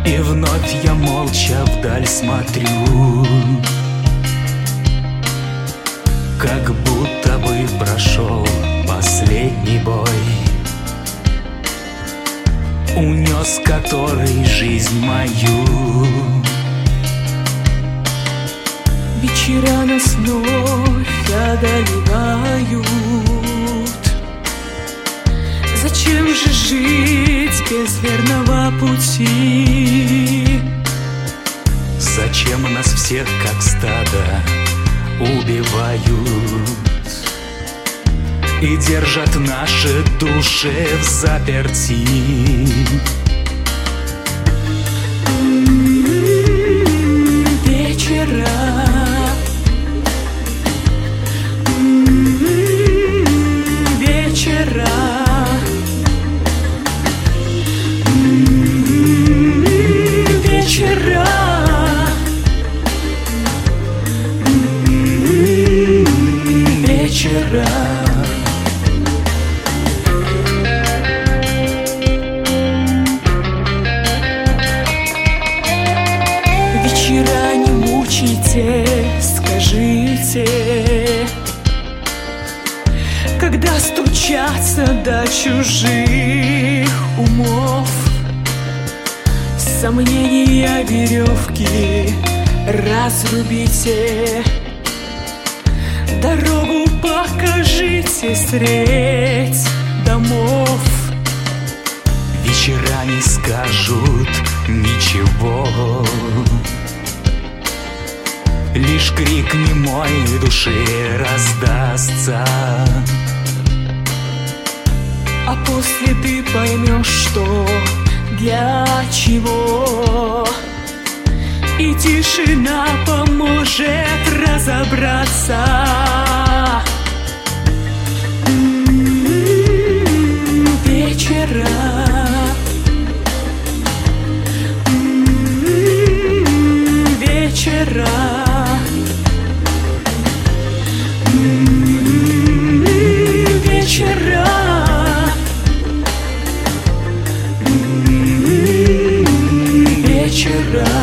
И вновь я молча вдаль смотрю, как будто бы прошел последний бой, унес который жизнь мою. Вечера нас вновь одолевают. Зачем же жить без верного пути? Зачем нас всех, как стадо, убивают и держат наши души взаперти? Вечера, вечера, вечера, вечера. Вечера не мучайте, скажите, когда стучатся до чужих умов. Сомнения веревки разрубите, дорогу покажите средь домов. Вечера не скажут ничего, лишь крик немой души раздастся. А после ты поймешь, что для чего, и тишина поможет разобраться. Вечера, вечера, вечера, вечера.